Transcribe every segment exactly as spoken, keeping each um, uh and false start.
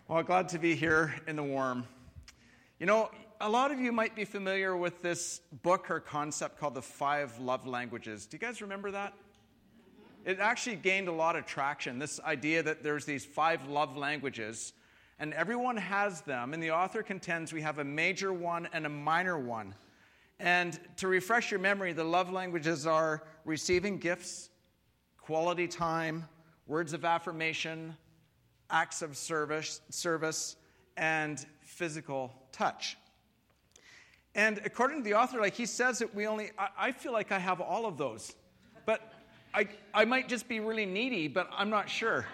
Well, glad to be here in the warm. You know, a lot of you might be familiar with this book or concept called the Five Love Languages. Do you guys remember that? It actually gained a lot of traction, this idea that there's these five love languages, and everyone has them, and the author contends we have a major one and a minor one. And to refresh your memory, the love languages are receiving gifts, quality time, words of affirmation, acts of service, service, and physical touch. And according to the author, like he says that we only, I, I feel like I have all of those. But I, I might just be really needy, but I'm not sure.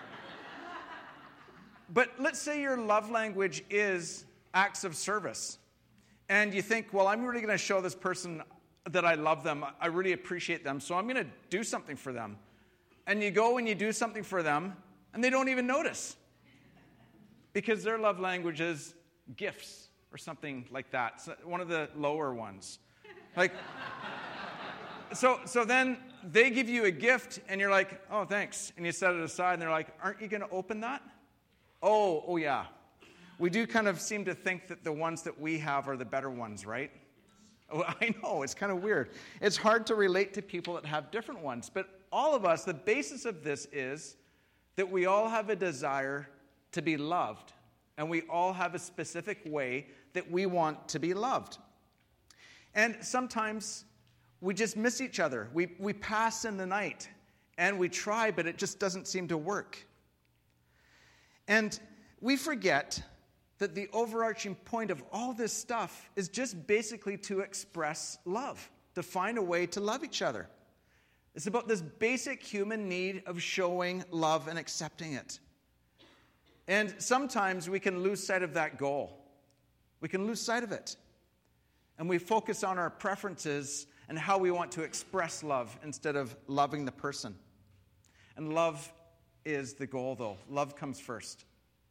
But let's say your love language is acts of service. And you think, well, I'm really going to show this person that I love them. I really appreciate them, so I'm going to do something for them. And you go and you do something for them, and they don't even notice. Because their love language is gifts or something like that. So one of the lower ones. Like, so so then they give you a gift and you're like, oh, thanks. And you set it aside and they're like, aren't you going to open that? Oh, oh yeah. We do kind of seem to think that the ones that we have are the better ones, right? Oh, I know, it's kind of weird. It's hard to relate to people that have different ones. But all of us, the basis of this is that we all have a desire to be loved. And we all have a specific way that we want to be loved. And sometimes we just miss each other. We, we pass in the night. And we try, but it just doesn't seem to work. And we forget that the overarching point of all this stuff is just basically to express love. To find a way to love each other. It's about this basic human need of showing love and accepting it. And sometimes we can lose sight of that goal. We can lose sight of it. And we focus on our preferences and how we want to express love instead of loving the person. And love is the goal, though. Love comes first.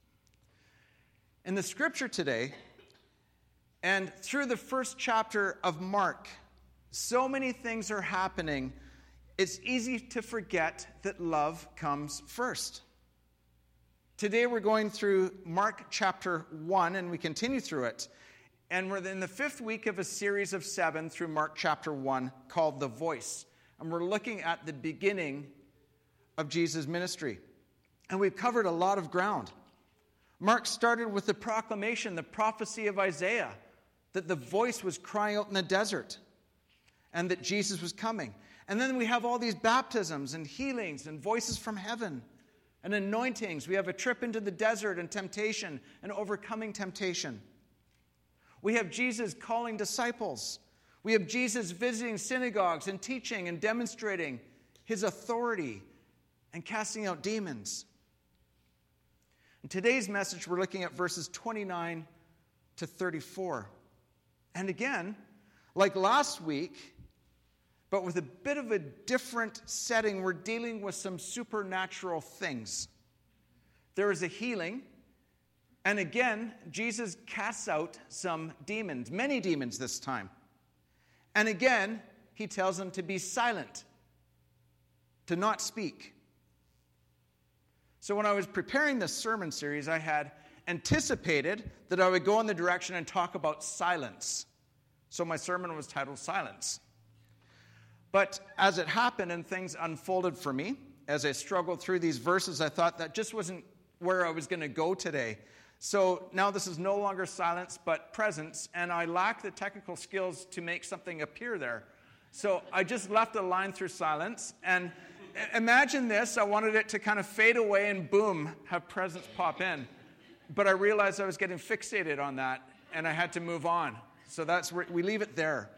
In the scripture today, and through the first chapter of Mark, so many things are happening, it's easy to forget that love comes first. Today we're going through Mark chapter one, and we continue through it. And we're in the fifth week of a series of seven through Mark chapter one called The Voice. And we're looking at the beginning of Jesus' ministry. And we've covered a lot of ground. Mark started with the proclamation, the prophecy of Isaiah, that the voice was crying out in the desert and that Jesus was coming. And then we have all these baptisms and healings and voices from heaven. And anointings. We have a trip into the desert and temptation and overcoming temptation. We have Jesus calling disciples. We have Jesus visiting synagogues and teaching and demonstrating his authority and casting out demons. In today's message, we're looking at verses twenty-nine to thirty-four. And again, like last week, but with a bit of a different setting, we're dealing with some supernatural things. There is a healing, and again, Jesus casts out some demons, many demons this time. And again, he tells them to be silent, to not speak. So when I was preparing this sermon series, I had anticipated that I would go in the direction and talk about silence. So my sermon was titled Silence. But as it happened and things unfolded for me, as I struggled through these verses, I thought that just wasn't where I was going to go today. So now this is no longer silence, but presence, and I lack the technical skills to make something appear there. So I just left a line through silence, and imagine this, I wanted it to kind of fade away and boom, have presence pop in. But I realized I was getting fixated on that, and I had to move on. So that's where we leave it there.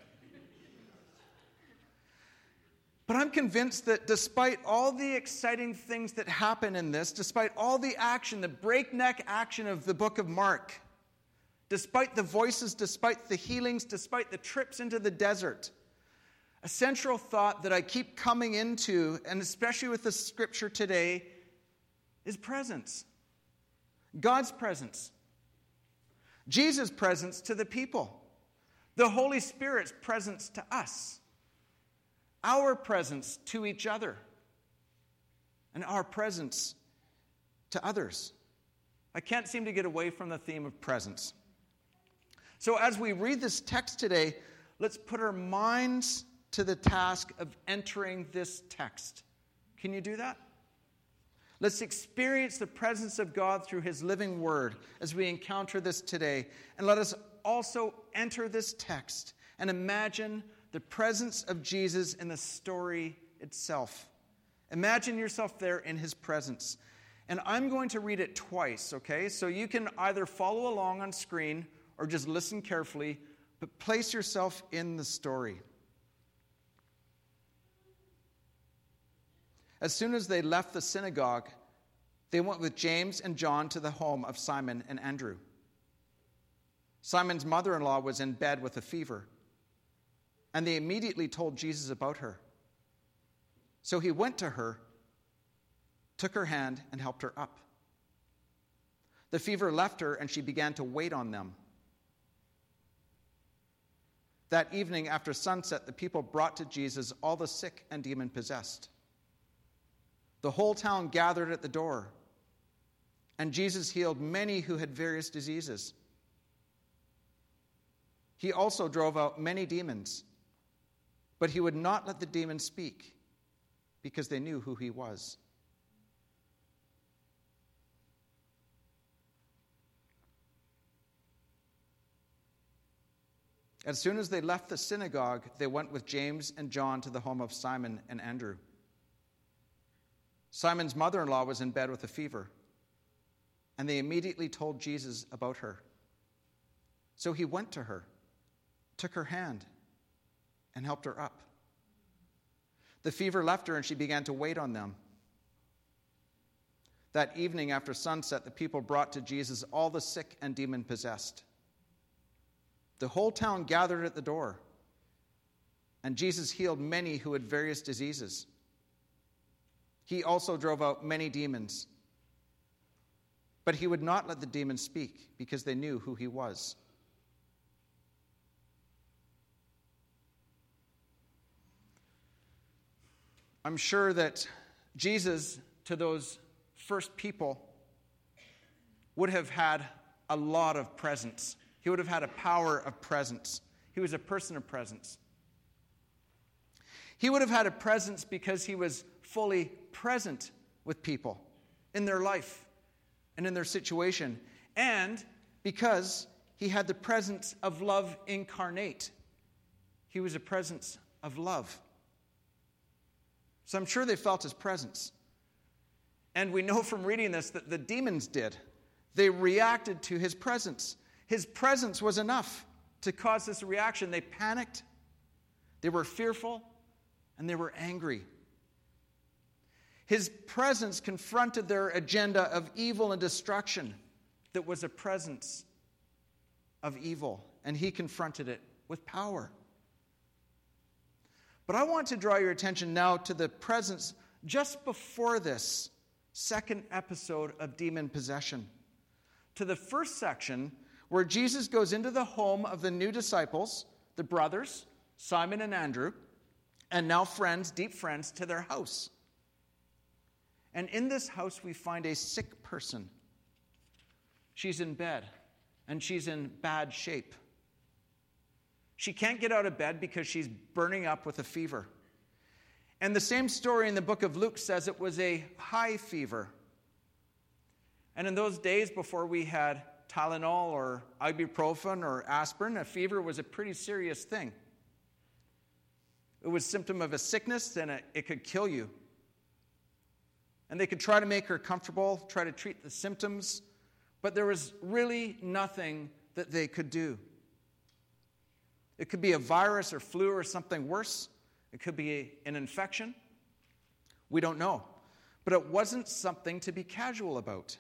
But I'm convinced that despite all the exciting things that happen in this, despite all the action, the breakneck action of the book of Mark, despite the voices, despite the healings, despite the trips into the desert, a central thought that I keep coming into, and especially with the scripture today, is presence. God's presence. Jesus' presence to the people. The Holy Spirit's presence to us. Our presence to each other. And our presence to others. I can't seem to get away from the theme of presence. So as we read this text today, let's put our minds to the task of entering this text. Can you do that? Let's experience the presence of God through his living word as we encounter this today. And let us also enter this text and imagine the presence of Jesus in the story itself. Imagine yourself there in his presence. And I'm going to read it twice, okay? So you can either follow along on screen or just listen carefully, but place yourself in the story. As soon as they left the synagogue, they went with James and John to the home of Simon and Andrew. Simon's mother-in-law was in bed with a fever, and they immediately told Jesus about her. So he went to her, took her hand, and helped her up. The fever left her, and she began to wait on them. That evening after sunset, the people brought to Jesus all the sick and demon-possessed. The whole town gathered at the door, and Jesus healed many who had various diseases. He also drove out many demons, but he would not let the demons speak because they knew who he was. As soon as they left the synagogue, they went with James and John to the home of Simon and Andrew. Simon's mother-in-law was in bed with a fever, and they immediately told Jesus about her. So he went to her, took her hand, and helped her up. The fever left her, and she began to wait on them. That evening after sunset, the people brought to Jesus all the sick and demon-possessed. The whole town gathered at the door, and Jesus healed many who had various diseases. He also drove out many demons, but he would not let the demons speak because they knew who he was. I'm sure that Jesus, to those first people, would have had a lot of presence. He would have had a power of presence. He was a person of presence. He would have had a presence because he was fully present with people in their life and in their situation, and because he had the presence of love incarnate. He was a presence of love. So I'm sure they felt his presence. And we know from reading this that the demons did. They reacted to his presence. His presence was enough to cause this reaction. They panicked, they were fearful, and they were angry. His presence confronted their agenda of evil and destruction that was a presence of evil, and he confronted it with power. But I want to draw your attention now to the presence just before this second episode of demon possession, to the first section where Jesus goes into the home of the new disciples, the brothers, Simon and Andrew, and now friends, deep friends, to their house. And in this house, we find a sick person. She's in bed, and she's in bad shape. She can't get out of bed because she's burning up with a fever. And the same story in the book of Luke says it was a high fever. And in those days before we had Tylenol or ibuprofen or aspirin, a fever was a pretty serious thing. It was a symptom of a sickness, and it, it could kill you. And they could try to make her comfortable, try to treat the symptoms, but there was really nothing that they could do. It could be a virus or flu or something worse. It could be a, an infection. We don't know. But it wasn't something to be casual about.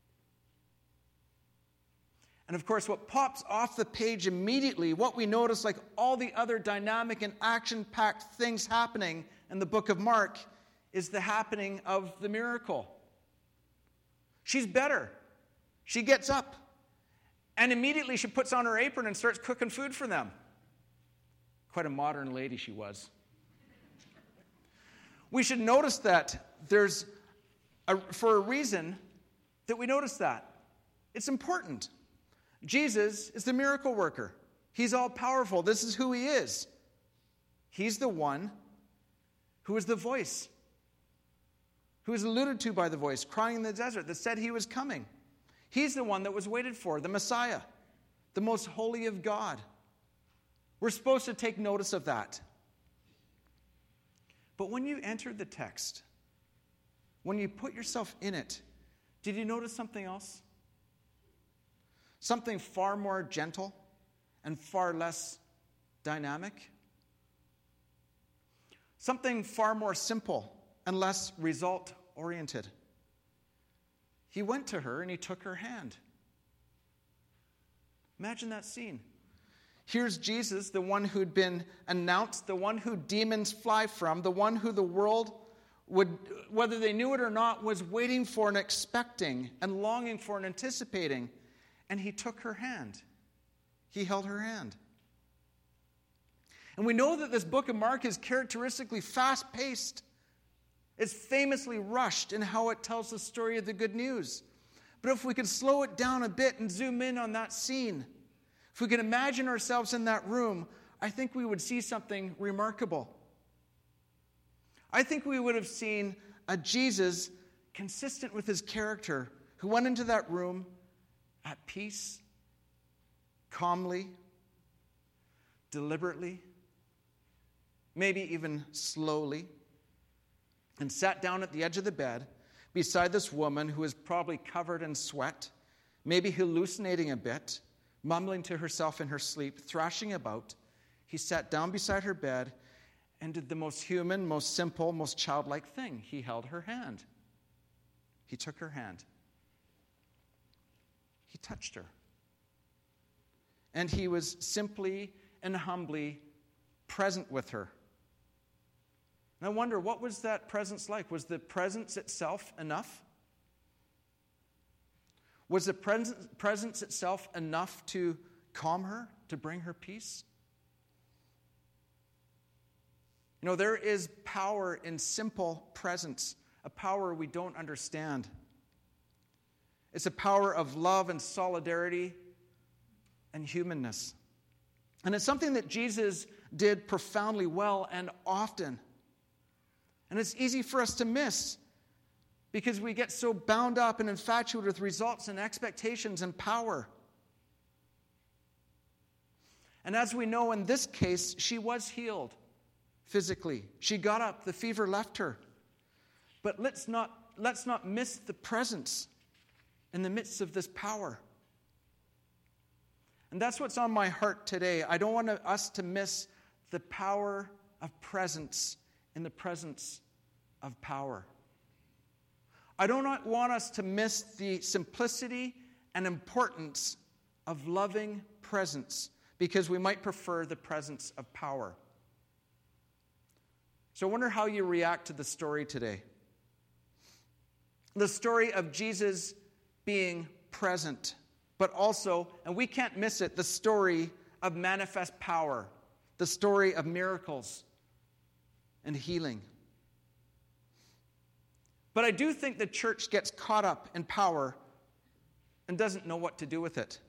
And of course, what pops off the page immediately, what we notice, like all the other dynamic and action-packed things happening in the book of Mark, is the happening of the miracle. She's better. She gets up. And immediately she puts on her apron and starts cooking food for them. Quite a modern lady she was. We should notice that there's, a, for a reason that we notice that. It's important. Jesus is the miracle worker. He's all powerful. This is who he is. He's the one who is the voice, who is alluded to by the voice, crying in the desert, that said he was coming. He's the one that was waited for, the Messiah, the most holy of God. We're supposed to take notice of that. But when you entered the text, when you put yourself in it, did you notice something else? Something far more gentle and far less dynamic? Something far more simple and less result-oriented. He went to her and he took her hand. Imagine that scene. Here's Jesus, the one who'd been announced, the one who demons fly from, the one who the world would, whether they knew it or not, was waiting for and expecting and longing for and anticipating. And he took her hand. He held her hand. And we know that this book of Mark is characteristically fast-paced. It's famously rushed in how it tells the story of the good news. But if we could slow it down a bit and zoom in on that scene, if we could imagine ourselves in that room, I think we would see something remarkable. I think we would have seen a Jesus consistent with his character who went into that room at peace, calmly, deliberately, maybe even slowly, and sat down at the edge of the bed beside this woman who was probably covered in sweat, maybe hallucinating a bit, mumbling to herself in her sleep, thrashing about. He sat down beside her bed and did the most human, most simple, most childlike thing. He held her hand. He took her hand. He touched her. And he was simply and humbly present with her. And I wonder, what was that presence like? Was the presence itself enough? Was the presence itself enough to calm her, to bring her peace? You know, there is power in simple presence, a power we don't understand. It's a power of love and solidarity and humanness. And it's something that Jesus did profoundly well and often. And it's easy for us to miss because we get so bound up and infatuated with results and expectations and power. And as we know, in this case, she was healed physically. She got up, the fever left her. But let's not, let's not miss the presence in the midst of this power. And that's what's on my heart today. I don't want us to miss the power of presence in the presence of power. I do not want us to miss the simplicity and importance of loving presence because we might prefer the presence of power. So I wonder how you react to the story today. The story of Jesus being present, but also, and we can't miss it, the story of manifest power, the story of miracles and healing. But I do think the church gets caught up in power and doesn't know what to do with it.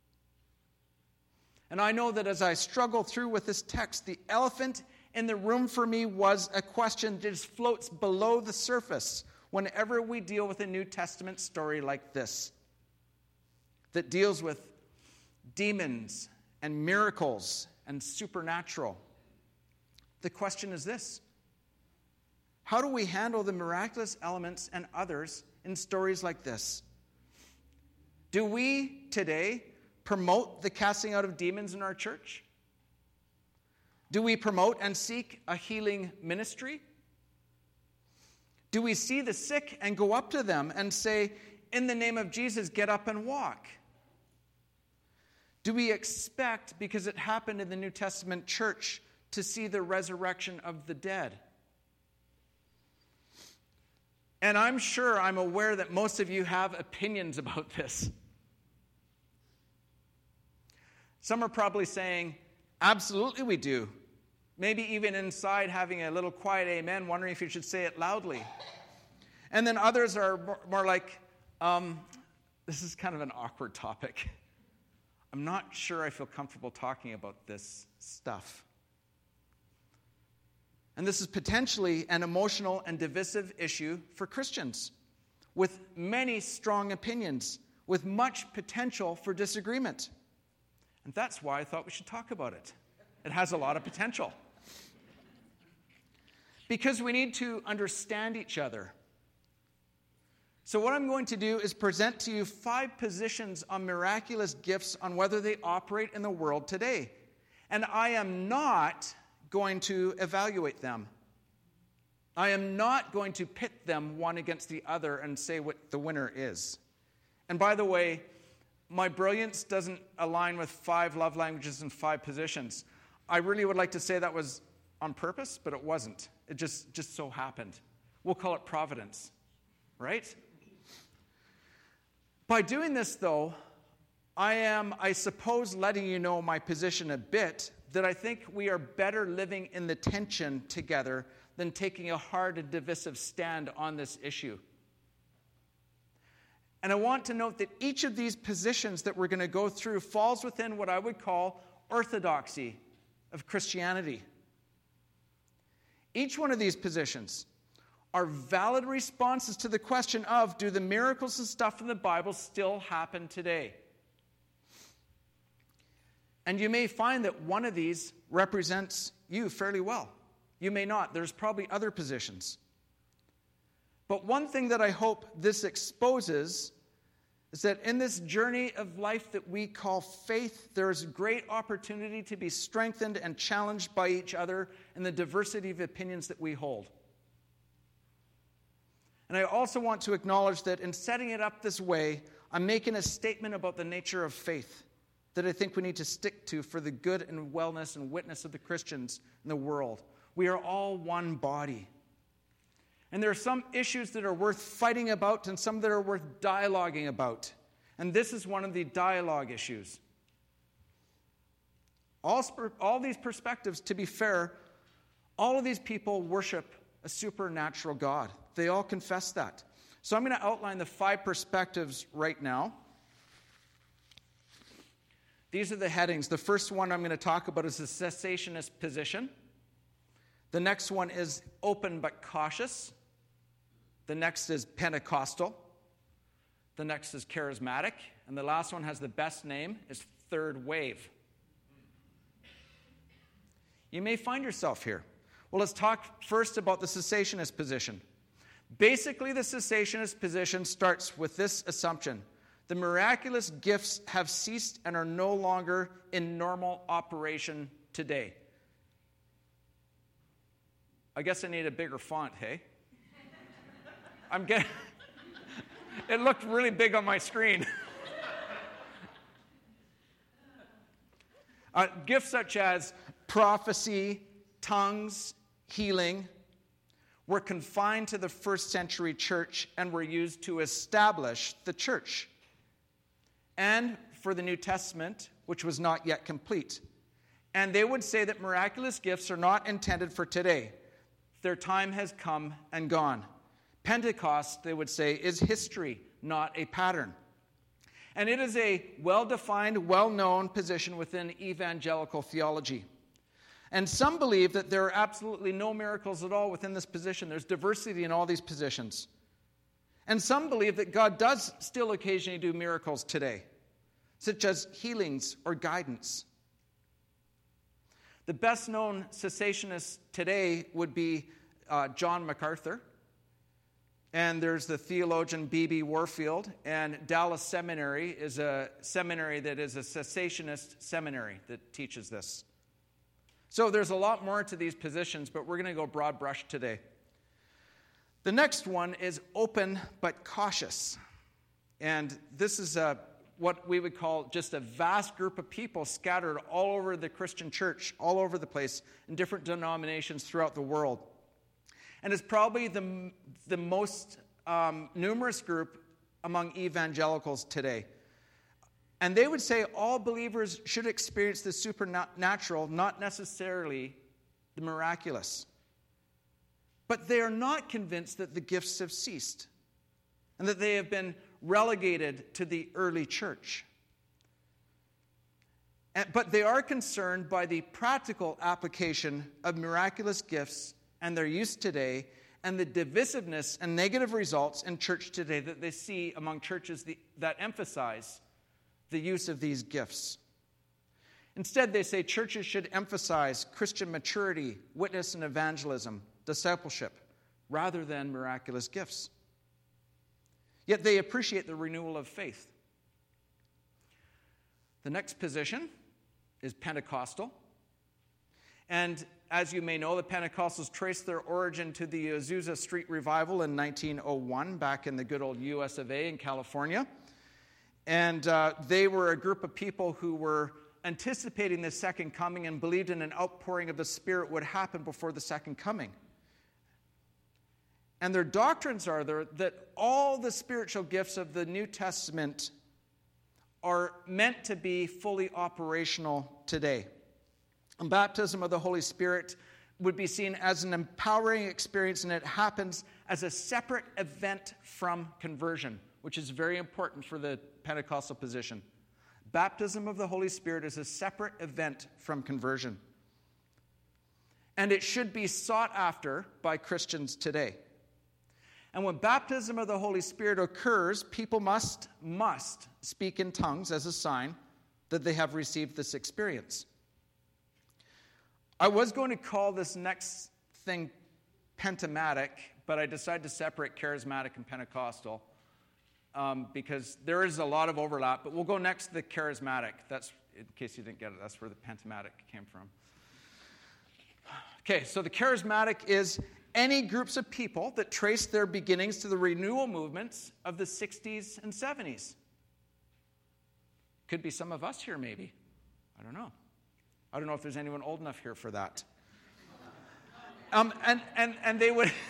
And I know that as I struggle through with this text, the elephant in the room for me was a question that just floats below the surface whenever we deal with a New Testament story like this, that deals with demons and miracles and supernatural. The question is this: how do we handle the miraculous elements and others in stories like this? Do we today promote the casting out of demons in our church? Do we promote and seek a healing ministry? Do we see the sick and go up to them and say, in the name of Jesus, get up and walk? Do we expect, because it happened in the New Testament church, to see the resurrection of the dead? And I'm sure, I'm aware that most of you have opinions about this. Some are probably saying, absolutely we do. Maybe even inside having a little quiet amen, wondering if you should say it loudly. And then others are more, more like, um, this is kind of an awkward topic. I'm not sure I feel comfortable talking about this stuff. And this is potentially an emotional and divisive issue for Christians, with many strong opinions, with much potential for disagreement. And that's why I thought we should talk about it. It has a lot of potential. Because we need to understand each other. So what I'm going to do is present to you five positions on miraculous gifts on whether they operate in the world today. And I am not going to evaluate them. I am not going to pit them one against the other and say what the winner is. And by the way, my brilliance doesn't align with five love languages and five positions. I really would like to say that was on purpose, but it wasn't. It just, just so happened. We'll call it providence, right? By doing this, though, I am, I suppose, letting you know my position a bit, that I think we are better living in the tension together than taking a hard and divisive stand on this issue. And I want to note that each of these positions that we're going to go through falls within what I would call orthodoxy of Christianity. Each one of these positions are valid responses to the question of, do the miracles and stuff in the Bible still happen today? And you may find that one of these represents you fairly well. You may not. There's probably other positions. But one thing that I hope this exposes is that in this journey of life that we call faith, there is great opportunity to be strengthened and challenged by each other in the diversity of opinions that we hold. And I also want to acknowledge that in setting it up this way, I'm making a statement about the nature of faith that I think we need to stick to for the good and wellness and witness of the Christians in the world. We are all one body. And there are some issues that are worth fighting about and some that are worth dialoguing about. And this is one of the dialogue issues. All, all these perspectives, to be fair, all of these people worship a supernatural God. They all confess that. So I'm going to outline the five perspectives right now. These are the headings. The first one I'm going to talk about is the cessationist position. The next one is open but cautious. The next is Pentecostal. The next is charismatic. And the last one has the best name, is third wave. You may find yourself here. Well, let's talk first about the cessationist position. Basically, the cessationist position starts with this assumption. The miraculous gifts have ceased and are no longer in normal operation today. I guess I need a bigger font, hey? I'm getting... It looked really big on my screen. uh, gifts such as prophecy, tongues, healing were confined to the first century church and were used to establish the church. And for the New Testament, which was not yet complete. And they would say that miraculous gifts are not intended for today. Their time has come and gone. Pentecost, they would say, is history, not a pattern. And it is a well-defined, well-known position within evangelical theology. And some believe that there are absolutely no miracles at all within this position. There's diversity in all these positions. And some believe that God does still occasionally do miracles today, such as healings or guidance. The best-known cessationist today would be uh, John MacArthur. And there's the theologian B B Warfield. And Dallas Seminary is a seminary that is a cessationist seminary that teaches this. So there's a lot more to these positions, but we're going to go broad brush today. The next one is open but cautious. And this is a, what we would call just a vast group of people scattered all over the Christian church, all over the place, in different denominations throughout the world. And it's probably the, the most um, numerous group among evangelicals today. And they would say all believers should experience the supernatural, not necessarily the miraculous. But they are not convinced that the gifts have ceased and that they have been relegated to the early church. And, but they are concerned by the practical application of miraculous gifts and their use today, and the divisiveness and negative results in church today that they see among churches the, that emphasize the use of these gifts. Instead, they say churches should emphasize Christian maturity, witness and evangelism, discipleship, rather than miraculous gifts. Yet they appreciate the renewal of faith. The next position is Pentecostal. And as you may know, the Pentecostals trace their origin to the Azusa Street Revival in nineteen oh one, back in the good old U S of A in California. And uh, they were a group of people who were anticipating the second coming and believed in an outpouring of the Spirit would happen before the second coming. And their doctrines are there that all the spiritual gifts of the New Testament are meant to be fully operational today. And baptism of the Holy Spirit would be seen as an empowering experience, and it happens as a separate event from conversion, which is very important for the Pentecostal position. Baptism of the Holy Spirit is a separate event from conversion. And it should be sought after by Christians today. And when baptism of the Holy Spirit occurs, people must, must speak in tongues as a sign that they have received this experience. I was going to call this next thing pentamatic, but I decided to separate charismatic and Pentecostal um, because there is a lot of overlap. But we'll go next to the charismatic. That's, in case you didn't get it, that's where the pentamatic came from. Okay, so the charismatic is any groups of people that trace their beginnings to the renewal movements of the sixties and seventies. Could be some of us here, maybe. I don't know. I don't know if there's anyone old enough here for that. Um, and, and, and they would...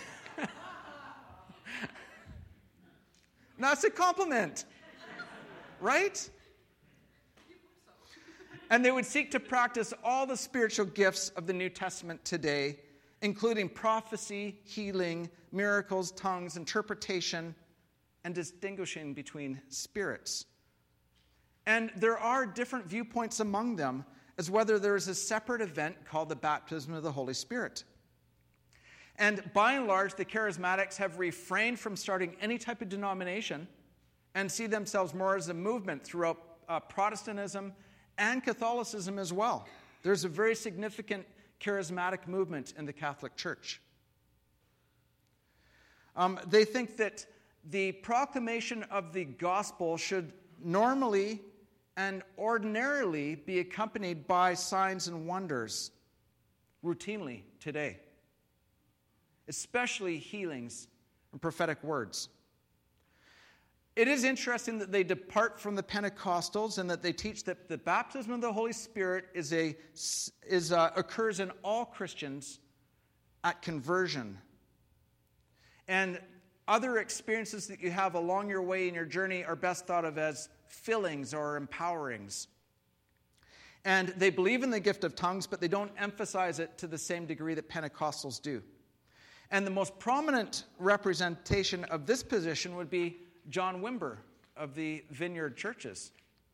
No, it's a compliment. Right? And they would seek to practice all the spiritual gifts of the New Testament today, including prophecy, healing, miracles, tongues, interpretation, and distinguishing between spirits. And there are different viewpoints among them as whether there is a separate event called the baptism of the Holy Spirit. And by and large, the charismatics have refrained from starting any type of denomination and see themselves more as a movement throughout uh, Protestantism and Catholicism as well. There's a very significant charismatic movement in the Catholic Church. Um, they think that the proclamation of the gospel should normally and ordinarily be accompanied by signs and wonders routinely today, especially healings and prophetic words. It is interesting that they depart from the Pentecostals and that they teach that the baptism of the Holy Spirit is a, is a, occurs in all Christians at conversion. And other experiences that you have along your way in your journey are best thought of as fillings or empowerings. And they believe in the gift of tongues, but they don't emphasize it to the same degree that Pentecostals do. And the most prominent representation of this position would be John Wimber of the Vineyard Churches.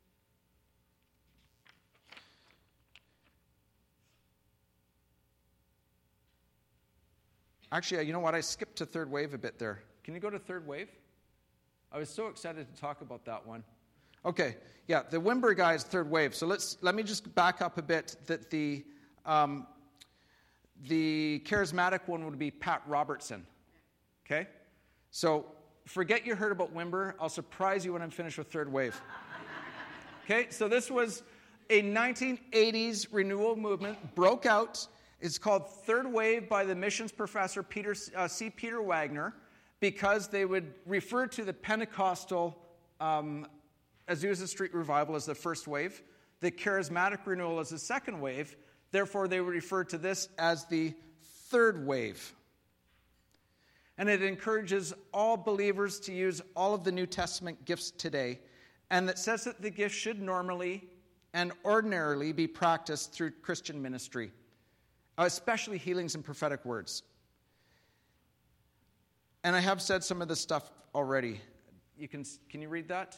Actually, you know what? I skipped to third wave a bit there. Can you go to third wave? I was so excited to talk about that one. Okay, yeah, the Wimber guy is third wave. So let's let me just back up a bit. That the um, the charismatic one would be Pat Robertson. Okay, so forget you heard about Wimber. I'll surprise you when I'm finished with third wave. Okay, so this was a nineteen eighties renewal movement, broke out. It's called Third Wave by the missions professor Peter uh, C. Peter Wagner, because they would refer to the Pentecostal um, Azusa Street Revival as the first wave, the charismatic renewal as the second wave. Therefore, they would refer to this as the third wave. And it encourages all believers to use all of the New Testament gifts today, and that says that the gifts should normally and ordinarily be practiced through Christian ministry, especially healings and prophetic words. And I have said some of this stuff already. You can, can you read that?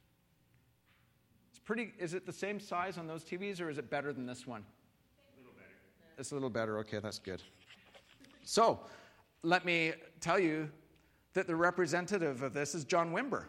It's pretty, is it the same size on those T Vs, or is it better than this one? A little better. It's a little better. Okay, that's good. So, let me tell you that the representative of this is John Wimber.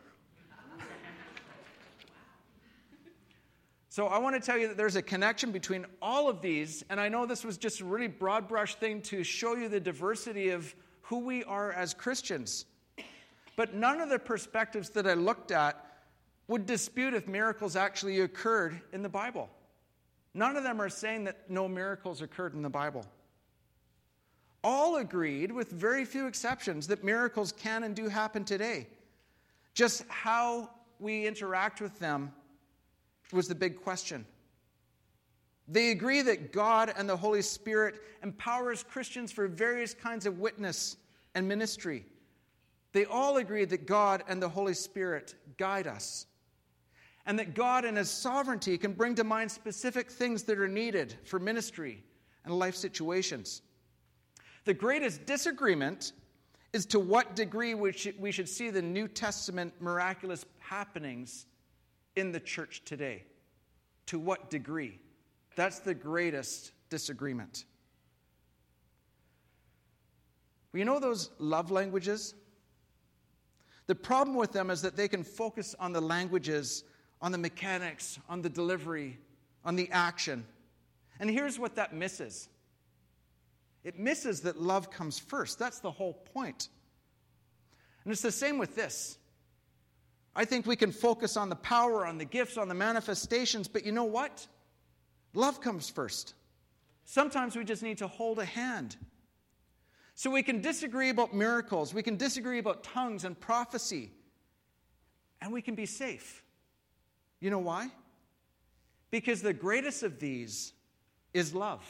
So I want to tell you that there's a connection between all of these, and I know this was just a really broad brush thing to show you the diversity of who we are as Christians. But none of the perspectives that I looked at would dispute if miracles actually occurred in the Bible. None of them are saying that no miracles occurred in the Bible. All agreed, with very few exceptions, that miracles can and do happen today. Just how we interact with them was the big question. They agree that God and the Holy Spirit empowers Christians for various kinds of witness and ministry. They all agree that God and the Holy Spirit guide us, and that God in His sovereignty can bring to mind specific things that are needed for ministry and life situations. The greatest disagreement is to what degree we should, we should see the New Testament miraculous happenings in the church today. To what degree? That's the greatest disagreement. Well, you know those love languages? The problem with them is that they can focus on the languages, on the mechanics, on the delivery, on the action. And here's what that misses. It misses that love comes first. That's the whole point. And it's the same with this. I think we can focus on the power, on the gifts, on the manifestations, but you know what? Love comes first. Sometimes we just need to hold a hand. So we can disagree about miracles, we can disagree about tongues and prophecy, and we can be safe. You know why? Because the greatest of these is love.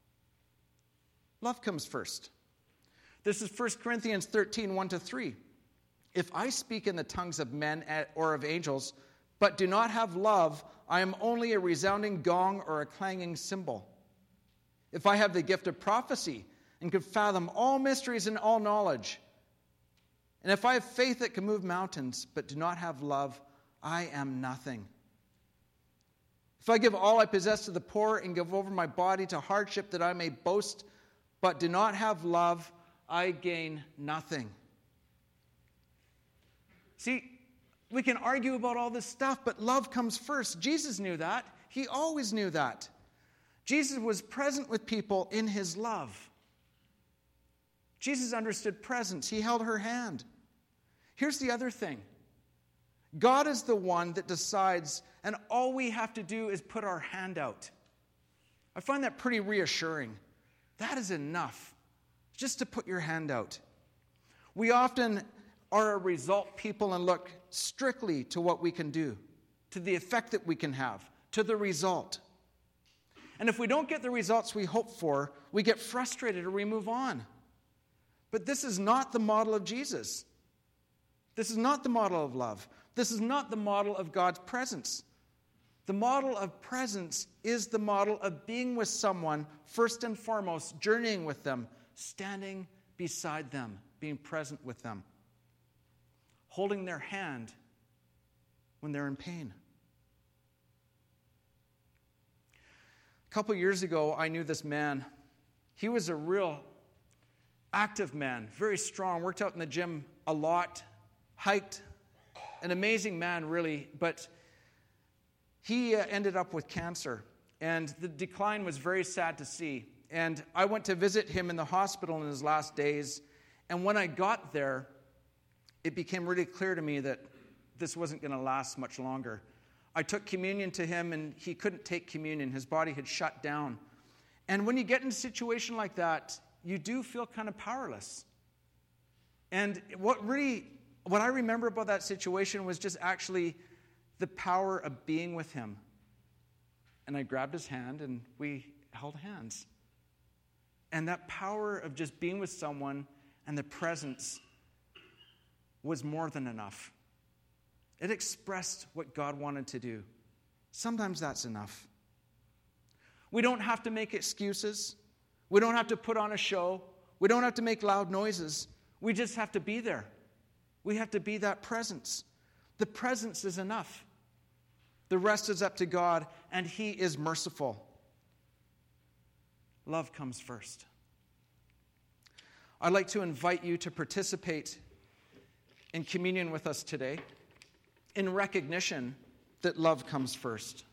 Love comes first. This is First Corinthians thirteen, one to three. If I speak in the tongues of men or of angels, but do not have love, I am only a resounding gong or a clanging cymbal. If I have the gift of prophecy and can fathom all mysteries and all knowledge, and if I have faith that can move mountains, but do not have love, I am nothing. If I give all I possess to the poor and give over my body to hardship that I may boast, but do not have love, I gain nothing. See, we can argue about all this stuff, but love comes first. Jesus knew that. He always knew that. Jesus was present with people in His love. Jesus understood presence. He held her hand. Here's the other thing. God is the one that decides, and all we have to do is put our hand out. I find that pretty reassuring. That is enough, just to put your hand out. We often are a result people and look strictly to what we can do, to the effect that we can have, to the result. And if we don't get the results we hope for, we get frustrated or we move on. But this is not the model of Jesus. This is not the model of love. This is not the model of God's presence. The model of presence is the model of being with someone, first and foremost, journeying with them, standing beside them, being present with them, holding their hand when they're in pain. A couple years ago, I knew this man. He was a real active man, very strong, worked out in the gym a lot, hiked, an amazing man, really, but he uh, ended up with cancer, and the decline was very sad to see. And I went to visit him in the hospital in his last days, and when I got there, it became really clear to me that this wasn't going to last much longer. I took communion to him, and he couldn't take communion. His body had shut down. And when you get in a situation like that, you do feel kind of powerless. And what really, what I remember about that situation was just actually the power of being with him. And I grabbed his hand, and we held hands. And that power of just being with someone and the presence was more than enough. It expressed what God wanted to do. Sometimes that's enough. We don't have to make excuses. We don't have to put on a show. We don't have to make loud noises. We just have to be there. We have to be that presence. The presence is enough. The rest is up to God, and He is merciful. Love comes first. I'd like to invite you to participate in communion with us today in recognition that love comes first.